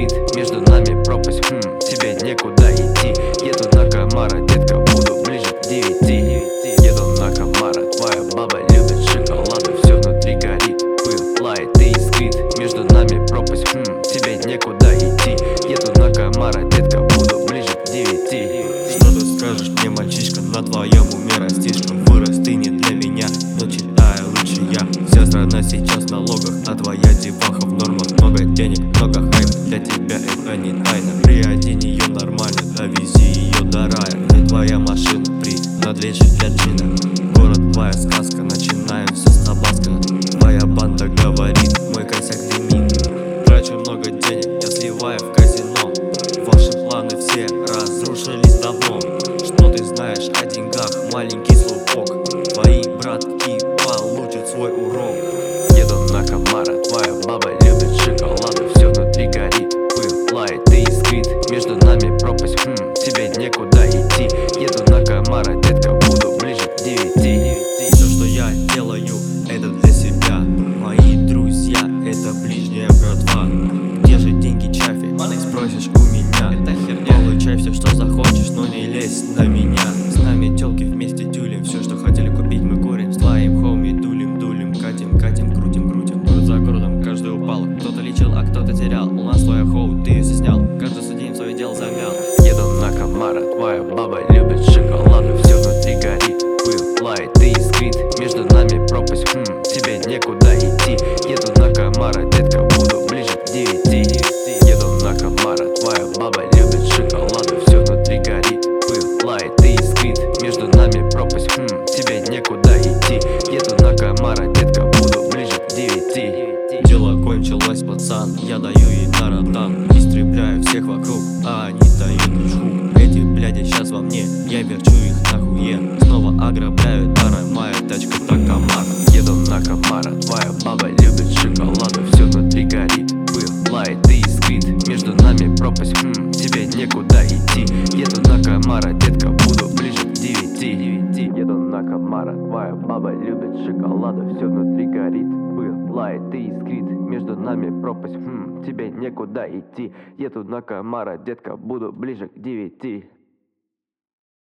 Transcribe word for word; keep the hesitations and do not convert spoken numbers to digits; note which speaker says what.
Speaker 1: искрит, между нами пропасть, хм, тебе некуда идти. Еду на Камара, детка, буду ближе к девяти. Еду на Камара, твоя баба любит шоколады, все внутри горит, пылает и искрит, между нами пропасть, хм, тебе некуда идти. Еду на Камара, детка, буду ближе к девяти.
Speaker 2: Что ты скажешь мне, мальчишка, на твоем уме растишка? Вырос ты не для меня, но читаю лучше я. Вся страна сейчас в налогах, а твоя деваха в нормах. Много денег, много хайпа, для тебя это не тайна. Приодень ее нормально, довези ее до рая. Где твоя машина, принадлежит для джина. Город твоя сказка, начинаем все с табаско. Твоя банда говорит, мой косяк дымит. Трачу много денег, я сливаю в казино. Ваши планы все разрушились давно. Что ты знаешь о деньгах, маленький слупок? Твои братки получат свой урок.
Speaker 1: Еду на Камара, твоя баба любит шоколады, все внутри горит, пылает и искрит, между нами пропасть, хм, тебе некуда идти. Еду на Камара, детка, буду ближе к девяти.
Speaker 2: Все, что я делаю, это для себя. Мои друзья, это ближняя братва. Где же деньги, Чафи? Спросишь у меня. Это херня. Получай все, что захочешь, но не лезь на меня. С нами телки вместе тюлим, все, что хотели купить, мы курим. С твоим хоми дулим, дулим, катим, катим, крутим, крутим. Город за городом, каждый упал. Кто-то лечил, а кто-то терял. У нас твоя хоу, ты ее снял. Каждый судим свое дело замял.
Speaker 1: Еду на Камара, твоя баба любит шоколады, все внутри горит, пылает и искрит, между нами пропасть, хм, тебе некуда идти. Еду на Камара, детка, буду ближе к девяти. Еду на Камара, твоя баба любит шоколады, все внутри горит, пылает и искрит, между нами пропасть, хм, тебе некуда идти. Еду на Камара, детка, буду ближе к девяти.
Speaker 2: Дело кончилось, пацан, я даю ей таратан. Истребляю всех вокруг, а они дают жук. Эти бляди сейчас во мне, я верчу их нахуе. Снова ограбляю тара, моя тачка так Камара.
Speaker 1: Еду на Камара, твоя баба любит шоколады, все внутри горит, пылает и искрит, между нами пропасть, хм, тебе некуда идти. Еду на Камара, детка, буду ближе к девяти. Еду на Камара, твоя баба любит шоколады, все внутри горит, пылает и искрит, между нами пропасть, хм, тебе некуда идти. Еду на Камара, детка, буду ближе к девяти.